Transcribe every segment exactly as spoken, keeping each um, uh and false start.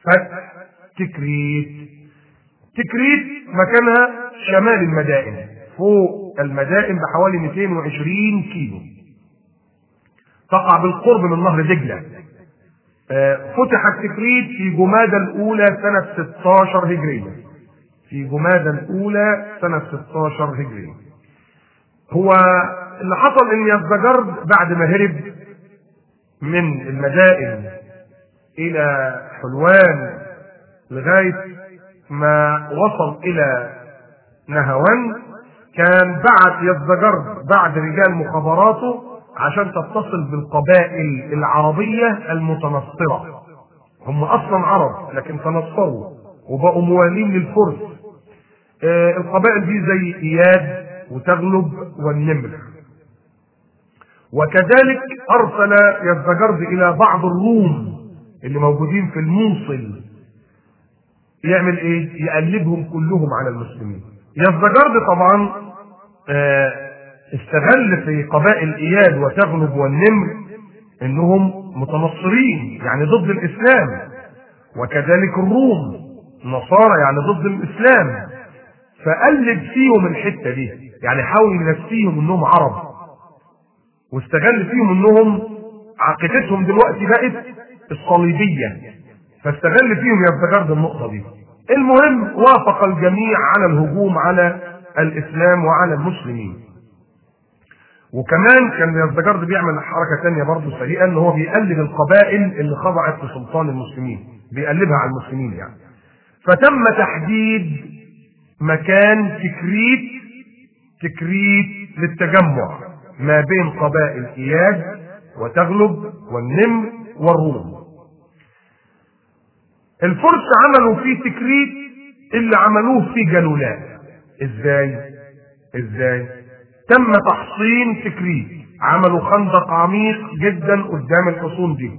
فتح تكريت. تكريت مكانها شمال المدائن، فوق المدائن بحوالي مئتين وعشرين كيلو، تقع بالقرب من نهر دجلة. فتحت تكريت في جمادى الأولى سنة ستاشر هجرية، في جمادى الأولى سنة ستاشر هجرية. هو اللي حصل إن يزدجرد بعد ما هرب من المدائن إلى حلوان لغاية ما وصل إلى نهوان، كان بعت يزدجرد بعد رجال مخابراته عشان تتصل بالقبائل العربية المتنصرة. هم أصلا عرب لكن تنصروا وبقوا موالين للفرس. آه القبائل دي زي إياد وتغلب والنمر. وكذلك أرسل يزدجرد إلى بعض الروم اللي موجودين في الموصل، يعمل إيه؟ يقلبهم كلهم على المسلمين. يزدجرد طبعا آه استغل في قبائل إياد وتغلب والنمر انهم متنصرين يعني ضد الاسلام، وكذلك الروم نصارى يعني ضد الاسلام، فقلب فيهم الحته دي، يعني حاول ينسيهم انهم عرب، واستغل فيهم انهم عقيدتهم دلوقتي بقت الصليبيه، فاستغل فيهم يزدجرد النقطه دي. المهم وافق الجميع على الهجوم على الاسلام وعلى المسلمين. وكمان كان يزدجرد بيعمل حركه ثانيه برضه سيئه، ان هو بيقلب القبائل اللي خضعت لسلطان المسلمين، بيقلبها على المسلمين يعني. فتم تحديد مكان تكريت تكريت للتجمع ما بين قبائل اياد وتغلب والنمر والروم. الفرس عملوا في تكريت اللي عملوه في جلولاء. ازاي؟ ازاي؟ تم تحصين تكريت، عملوا خندق عميق جدا قدام الحصون دي.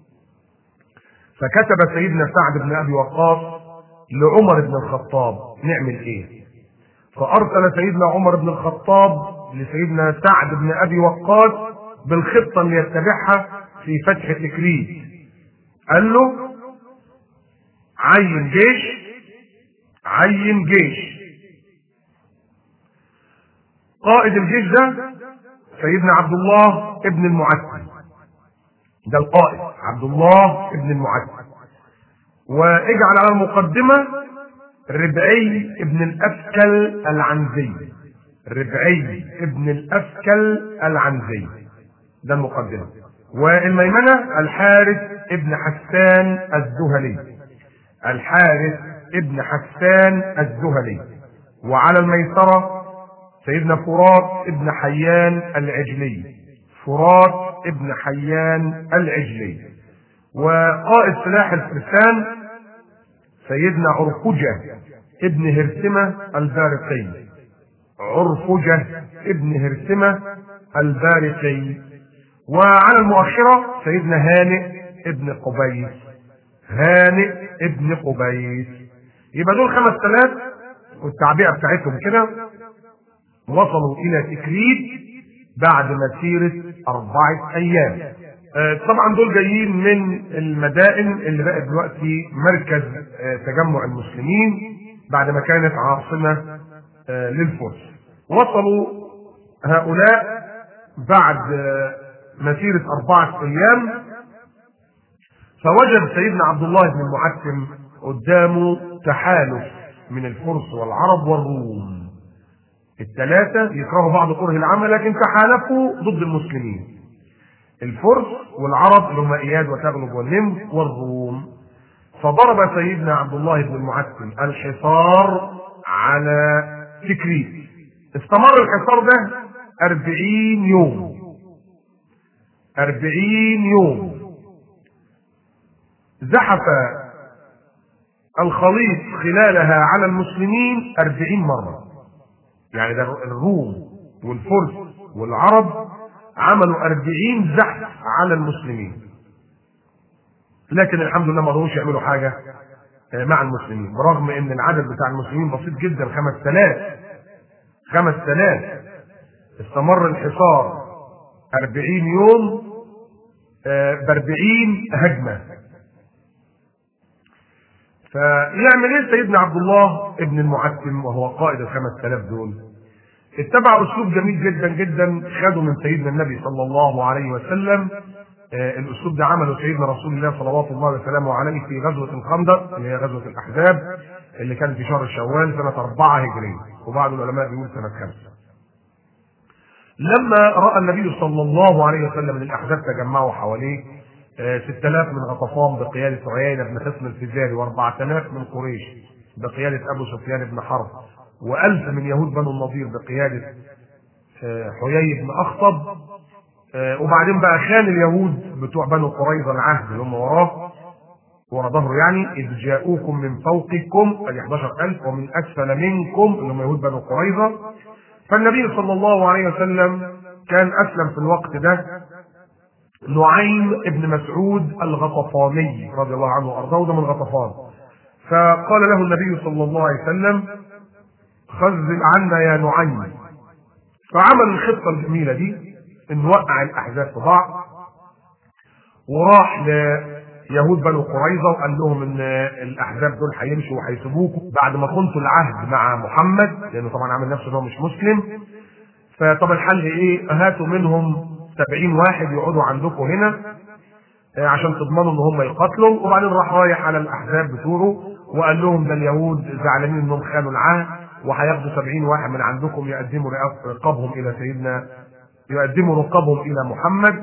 فكتب سيدنا سعد بن ابي وقاص لعمر بن الخطاب نعمل ايه؟ فارسل سيدنا عمر بن الخطاب لسيدنا سعد بن ابي وقاص بالخطه اللي يتبعها في فتح تكريت. قال له عين جيش عين جيش قائد الجيش ده سيدنا عبد الله ابن المعتم، ده القائد عبد الله ابن المعتم. واجعل على المقدمه ربعي ابن الافكل العنزي، ربعي ابن الافكل العنزي ده المقدمه. والميمنه الحارث ابن حسان الذهلي، الحارث ابن حسان الذهلي. وعلى الميسره سيدنا فرات ابن حيان العجلي، فرات ابن حيان العجلي. وقائد سلاح الفرسان سيدنا عرفجة ابن هرسمة البارقي، عرفجة ابن هرسمة البارقي. وعلى المؤخرة سيدنا هانئ ابن قبيس، هانئ ابن قبيس. يبقى دول خمس ثلاث والتعبئة بتاعتهم كده وصلوا إلى تكريت بعد مسيرة أربعة أيام. آه طبعا دول جايين من المدائن اللي بقت دلوقتي مركز آه تجمع المسلمين بعد ما كانت عاصمة آه للفرس. وصلوا هؤلاء بعد آه مسيرة أربعة أيام، فوجد سيدنا عبد الله بن المعتم قدامه تحالف من الفرس والعرب والروم. الثلاثة يكرهوا بعض كره العمل لكن تحالفوا ضد المسلمين، الفرس والعرب اللي هم اياد وتغلب والنمر والروم. فضرب سيدنا عبد الله بن المعتم الحصار على تكريت. استمر الحصار ده أربعين يوم، أربعين يوم. زحف الخليط خلالها على المسلمين أربعين مرة، يعني ده الروم والفرس والعرب عملوا أربعين زحف على المسلمين، لكن الحمد لله ما قدروش يعملوا حاجة مع المسلمين، برغم ان العدد بتاع المسلمين بسيط جدا، خمس تلاف خمس تلاف. استمر الحصار أربعين يوم بأربعين هجمة. فيعمل ايه سيدنا عبد الله ابن المعتم وهو قائد الخمس آلاف دول؟ اتبع اسلوب جميل جدا جدا خده من سيدنا النبي صلى الله عليه وسلم. آه الاسلوب ده عمله سيدنا رسول الله صلوات الله وسلامه عليه في غزوه الخندق اللي هي غزوه الاحزاب اللي كانت في شهر شوال سنه أربعة هجريه، وبعض العلماء بيقول سنه خمسة. لما راى النبي صلى الله عليه وسلم ان الاحزاب تجمعوا حواليه ستة آلاف من غطفان بقياده عيينه بن حصن الفزاري وأربعة آلاف من قريش بقياده ابو سفيان بن حرب وألف من يهود بنو النضير بقياده حيي بن اخطب، وبعدين بقى خان اليهود بتوع بنو قريظه العهد اللي هم وراه ورا ظهره يعني اذ جاءوكم من فوقكم ادي أحد عشر ألف ومن اسفل منكم اللي هم يهود بنو قريظه. فالنبي صلى الله عليه وسلم كان اسلم في الوقت ده نعيم ابن مسعود الغطفاني رضي الله عنه وارضاه، ده من غطفان. فقال له النبي صلى الله عليه وسلم خذل عنا يا نعيم. فعمل الخطه الجميله دي ان وقع الاحزاب في بعض، وراح ليهود بنو قريظه وقال لهم ان الاحزاب دول هيمشوا وهيسيبوكم بعد ما كنتوا العهد مع محمد، لانه طبعا عامل نفسه انه مش مسلم. فطب الحل ايه؟ هاتوا منهم سبعين واحد يقعدوا عندكم هنا عشان تضمنوا ان هم يقاتلوا. وبعدين راح رايح على الاحزاب بتوعه وقال لهم ده اليهود زعلانين انهم خانوا العهد وهياخدوا سبعين واحد من عندكم يقدموا رقابهم الى سيدنا يقدموا رقابهم الى محمد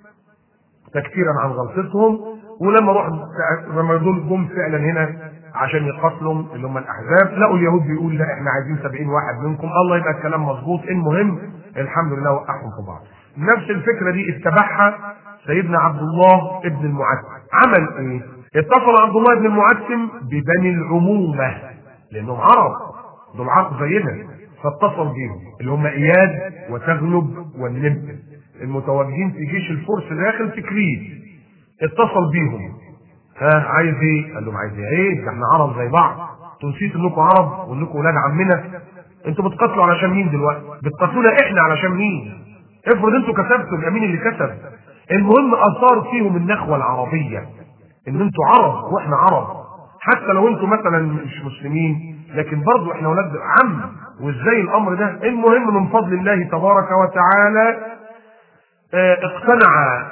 تكفيرا عن غلطتهم. ولما روح لما دول جم فعلا هنا عشان يقاتلوا اللي هم الاحزاب لقوا اليهود بيقول لا احنا عايزين سبعين واحد منكم. الله يبقى الكلام مظبوط. المهم الحمد لله وقعهم في بعض. نفس الفكره دي اتبعها سيدنا عبد الله ابن المعتم. عمل ايه؟ اتصل عبد الله ابن المعتم ببني العمومه لانهم عرب، دول عرب زينا، فاتصل بيهم اللي هم اياد وتغلب والنمر المتواجدين في جيش الفرس داخل تكريت. اتصل بيهم، ها عايز ايه؟ قال لهم عايز ايه؟ ده احنا عرب زي بعض، انتوا نسيتوا انكم عرب وانكم ولاد عمنا؟ انتوا بتقاتلوا علشان مين دلوقتي؟ بتقاتلونا احنا علشان مين؟ افرض انتوا كسبتوا يبقى مين اللي كسب؟ المهم اثار فيهم النخوه العربيه ان انتوا عرب واحنا عرب، حتى لو انتوا مثلا مش مسلمين لكن برضه احنا ولاد عم. وازاي الامر ده؟ المهم من فضل الله تبارك وتعالى اه اقتنع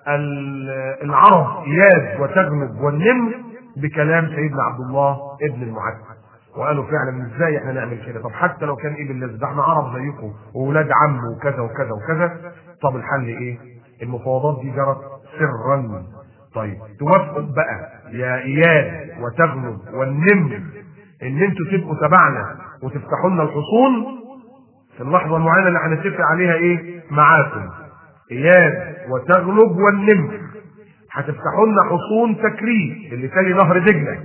العرب اياد وتغلب والنمر بكلام سيدنا عبد الله ابن المعتم، وقالوا فعلا ازاي احنا نعمل كده؟ طب حتى لو كان ايه بالله ده احنا عرب زيكم واولاد عم وكذا وكذا وكذا. طب الحل ايه؟ المفاوضات دي جرت سرا. طيب توافقوا بقى يا اياد وتغلب والنمر ان انتوا تبقوا تبعنا وتفتحوا لنا الحصون في اللحظه المعينه اللي هنتفق عليها ايه معاكم. اياد وتغلب والنمر هتفتحوا لنا حصون تكريت اللي تالي نهر دجله،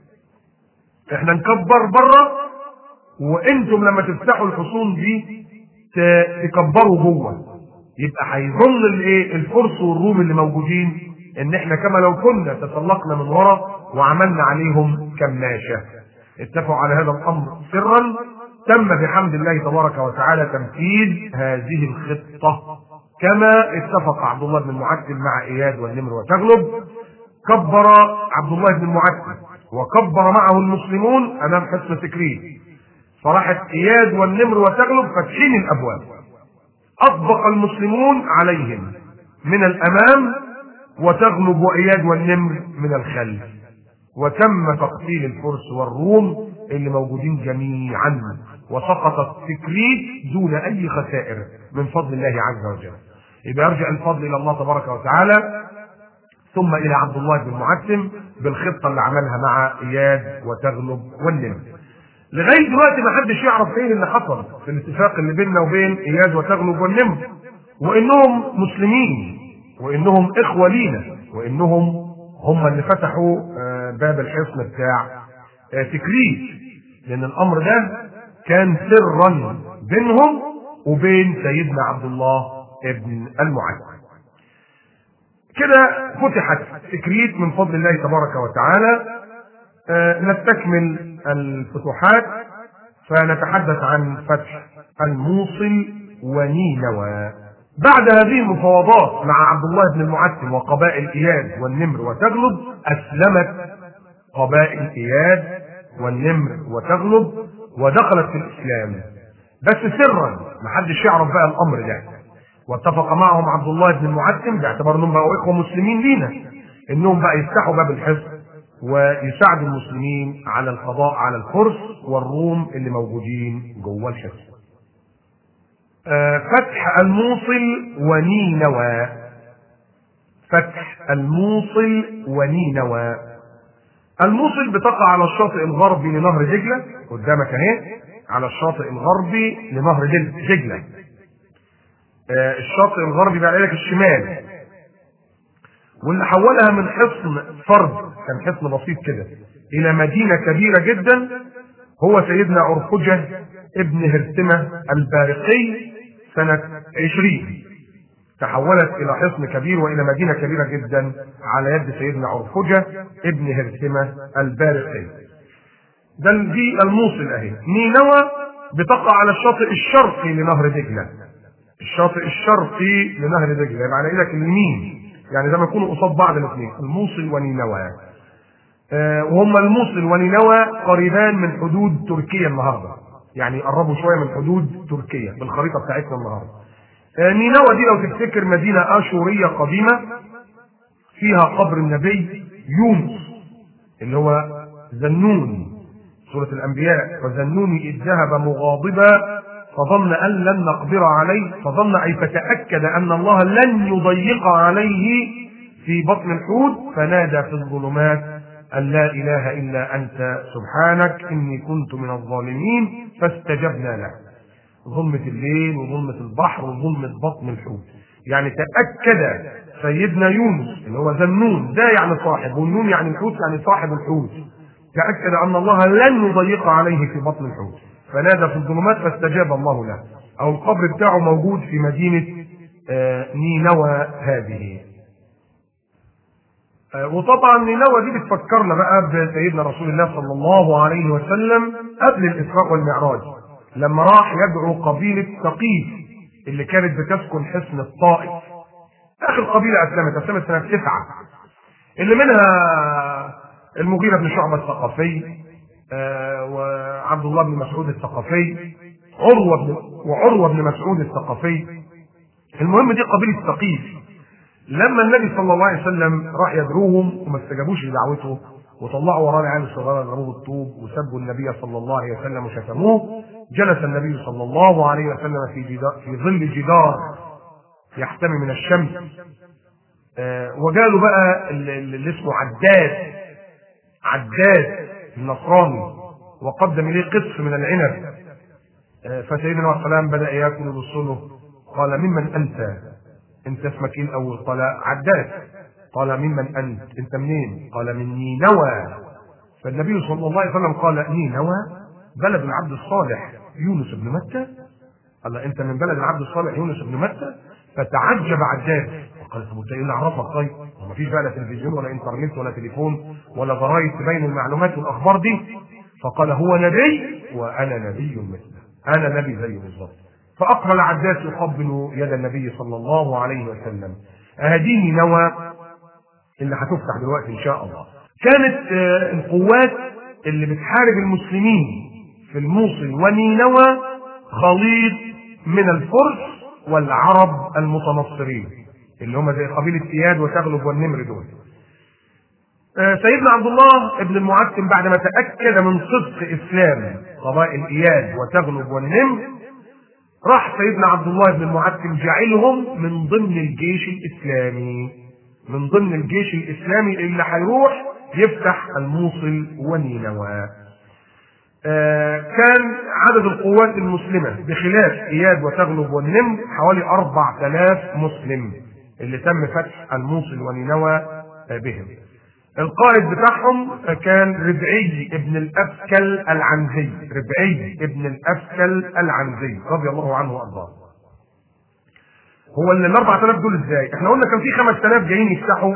احنا نكبر بره وانتم لما تفتحوا الحصون دي تكبروا جوه. يبقى هيظل الايه الفرس والروم اللي موجودين ان احنا كما لو كنا تسلقنا من ورا وعملنا عليهم كماشه. اتفقوا على هذا الامر سرا. تم بحمد الله تبارك وتعالى تنفيذ هذه الخطه كما اتفق عبد الله بن المعتم مع اياد والنمر وتغلب. كبر عبد الله بن المعتم وكبر معه المسلمون امام حصن تكريت، فراحت اياد والنمر وتغلب فاتحين الابواب. اطبق المسلمون عليهم من الامام وتغلب واياد والنمر من الخلف، وتم تقتيل الفرس والروم اللي موجودين جميعا، وسقطت تكريت دون اي خسائر من فضل الله عز وجل. يبقى يرجع الفضل الى الله تبارك وتعالى ثم الى عبد الله بن المعتم بالخطه اللي عملها مع اياد وتغلب والنمر. لغايه دلوقتي ما حدش يعرف ايه اللي حصل في الاتفاق اللي بيننا وبين اياد وتغلب والنمر، وانهم مسلمين وانهم اخوه لينا وانهم هم اللي فتحوا باب الحصن بتاع تكريت، لان الامر ده كان سرا بينهم وبين سيدنا عبد الله ابن المعتم. كده فتحت تكريت من فضل الله تبارك وتعالى. أه نستكمل الفتوحات فنتحدث عن فتح الموصل ونينوى. بعد هذه المفاوضات مع عبد الله بن المعتم وقبائل اياد والنمر وتغلب اسلمت قبائل اياد والنمر وتغلب، ودخلت في الاسلام بس سرا، محدش يعرف بقى الامر ده. واتفق معهم عبد الله بن المعتم باعتبار انهم بقوا اخوه مسلمين لينا انهم بقى يفتحوا باب الحصن ويساعدوا المسلمين على القضاء على الفرس والروم اللي موجودين جوه الحصن. آه فتح الموصل ونينوى. فتح الموصل ونينوى. الموصل بتقع على الشاطئ الغربي لنهر دجله، قدامك اهي على الشاطئ الغربي لنهر دجله. آه الشاطئ الغربي بقى لك الشمال، واللي حولها من حصن فرد كان حصن بسيط كده الى مدينه كبيره جدا هو سيدنا عرفجه ابن هرتمه البارقي سنه عشرين. تحولت الى حصن كبير والى مدينه كبيره جدا على يد سيدنا عرفجه ابن هرتمه البارقي. ده دي الموصل اهي. نينوى بتقع على الشاطئ الشرقي لنهر دجله. الشاطئ الشرقي لنهر دجله يبقى على ايدك اليمين، يعني زي ما يكونوا قصاد بعض الاثنين، الموصل ونينوى. آه وهم الموصل ونينوى قريبان من حدود تركيا النهارده، يعني قربوا شويه من حدود تركيا بالخريطه بتاعتنا النهارده. آه نينوى دي لو تفتكر مدينه اشوريه قديمه فيها قبر النبي يونس اللي هو ذنون، سوره الانبياء، وذنوني اذ ذهب مغاضبا فظن ان لن نقدر عليه، فظن اي فتاكد ان الله لن يضيق عليه في بطن الحوت فنادى في الظلمات ان لا اله الا انت سبحانك اني كنت من الظالمين فاستجبنا له. ظلمه الليل وظلمه البحر وظلمه بطن الحوت، يعني تاكد سيدنا يونس اللي هو ذنون، ده يعني صاحب، والنون يعني الحوت يعني صاحب الحوت، تاكد ان الله لن يضيق عليه في بطن الحوت فنادى في الظلمات فاستجاب الله له. او القبر بتاعه موجود في مدينه نينوى هذه. وطبعا نينوى دي بتفكرنا بقى بسيدنا رسول الله صلى الله عليه وسلم قبل الاسراء والمعراج لما راح يدعو قبيله ثقيف اللي كانت بتسكن حصن الطائف. اخر قبيله اسلمت اسلمت سنه تسعه، اللي منها المغيرة بن شعبة الثقفي، آه وعبد الله بن مسعود الثقفي، عروة بن وعروة بن مسعود الثقفي. المهم دي قبيلة ثقيف. لما النبي صلى الله عليه وسلم راح يدعوهم وما استجابوش لدعوته وطلعوا وراه العيال الصغيره ضربوه بالطوب وسبوا النبي صلى الله عليه وسلم وشتموه، جلس النبي صلى الله عليه وسلم في جدار في ظل جدار يحتمي من الشمس. آه وجاله بقى اللي اسمه عداد عداد النصراني وقدم اليه قطف من العنب. آه فسيدنا عليه السلام بدا ياكل ويبص له، قال ممن انت؟ انت اسمك ايه الاول؟ قال عداد. قال ممن انت؟ انت منين؟ قال من نينوى. فالنبي صلى الله عليه وسلم قال نينوى بلد العبد الصالح يونس بن متى؟ قال انت من بلد العبد الصالح يونس بن متى؟ فتعجب عداد قال طب انت ايه اللي عرفك؟ طيب ما فيش بقى لا تلفزيون ولا انترنت ولا تليفون ولا جرايد تبين المعلومات والاخبار دي. فقال هو نبي وانا نبي مثله، انا نبي زيه بالظبط. فاقبل عداد يقبل يد النبي صلى الله عليه وسلم. هذه نينوى اللي هتفتح دلوقتي ان شاء الله. كانت القوات اللي بتحارب المسلمين في الموصل ونينوى خليط من الفرس والعرب المتنصرين اللي هم زي قبيله اياد وتغلب والنمر دول. سيدنا عبد الله بن المعتم بعد ما تاكد من صدق اسلام قبائل اياد وتغلب والنمر، راح سيدنا عبد الله بن المعتم جعلهم من ضمن الجيش الاسلامي، من ضمن الجيش الاسلامي اللي هيروح يفتح الموصل ونينوى. آه كان عدد القوات المسلمه بخلاف اياد وتغلب والنمر حوالي أربعة آلاف مسلم اللي تم فتح الموصل ونينوى آه بهم. القائد بتاعهم كان ربعي ابن الأفكل العنزي، ربعي ابن الأفكل العنزي رضي الله عنه وارضاه. هو اللي ال أربعة آلاف دول ازاي؟ احنا قلنا كان في خمسة آلاف جايين يفتحوا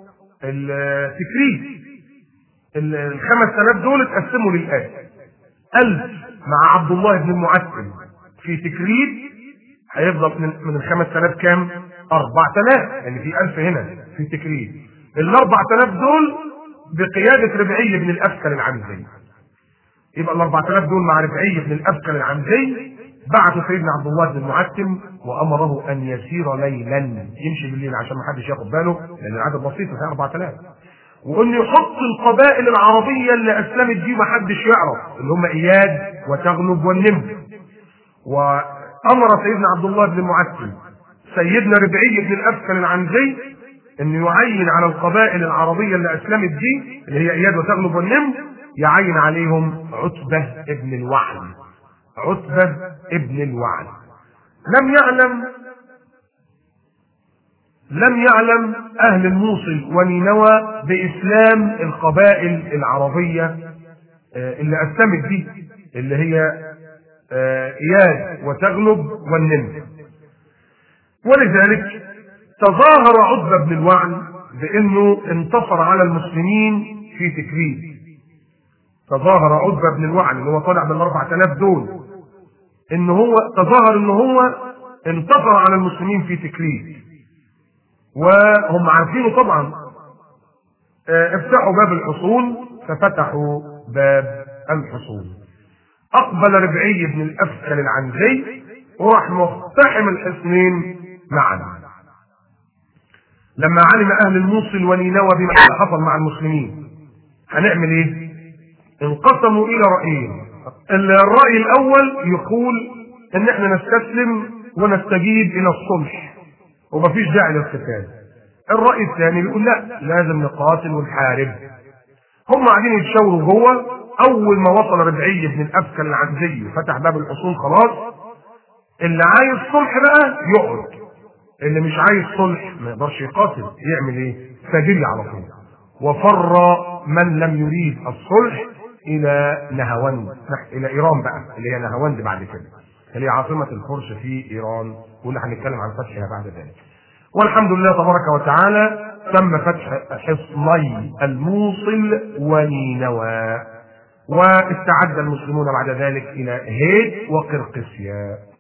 التكريس. ال خمسة آلاف دول اتقسموا للآتي: ألف مع عبد الله بن المعتم في تكريس، هيفضل من من ال خمسة آلاف كام؟ أربعة آلاف، يعني في ألف هنا في تكريس. ال أربعة آلاف دول بقيادة ربعي بن الأبكر العنزي. يبقى ال أربعة آلاف دول مع ربعي بن الأبكر العنزي بعثوا سيدنا عبد الله بن المعتم وأمره أن يسير ليلا، يمشي بالليل عشان ما حدش ياخد باله لأن العدد بسيط في أربعة آلاف، وأن يحط القبائل العربية اللي أسلمت دي ما حدش يعرف اللي هم إياد وتغلب والنمر. وأمر سيدنا عبد الله بن المعتم سيدنا ربعي بن الأبكر العنزي أن يعين على القبائل العربية اللي أسلمت دي اللي هي إياد وتغلب والنمر، يعين عليهم عتبة ابن الوعل. عتبة ابن الوعل لم يعلم لم يعلم أهل الموصل ونينوى بإسلام القبائل العربية اللي أسلمت دي اللي هي إياد وتغلب والنمر، ولذلك تظاهر عتبة بن الوعل بأنه انتصر على المسلمين في تكريت. تظاهر عتبة بن الوعل اللي هو طالع من الأربعة آلاف دول إن هو تظاهر إن هو انتصر على المسلمين في تكريت، وهم عارفينه طبعا. افتحوا باب الحصون ففتحوا باب الحصون. أقبل ربعي بن الأبكر العنزي وراح مقتحم الحصنين معا. لما علم أهل الموصل ونينوى بما حصل مع المسلمين هنعمل إيه؟ انقسموا إلى رأيين. الرأي الأول يقول إن إحنا نستسلم ونستجيب إلى الصلح ومفيش داعي للقتال. الرأي الثاني بيقول لا، لازم نقاتل ونحارب. هم قاعدين يتشاوروا جوه. أول ما وصل ربعي بن الأبكر العنزي وفتح باب الحصون خلاص، اللي عايز صلح بقى يقعد، اللي مش عايز صلح ما يقدرش يقاتل. يعمل إيه؟ فجري على طول. وفر من لم يريد الصلح إلى نهاوند، إلى إيران بقى اللي هي نهاوند بعد كده اللي هي عاصمة الفرس في إيران، واللي هنتكلم عن فتحها بعد ذلك. والحمد لله تبارك وتعالى تم فتح حصني الموصل ونينوى، واستعد المسلمون بعد ذلك إلى هيد وقرقسيا.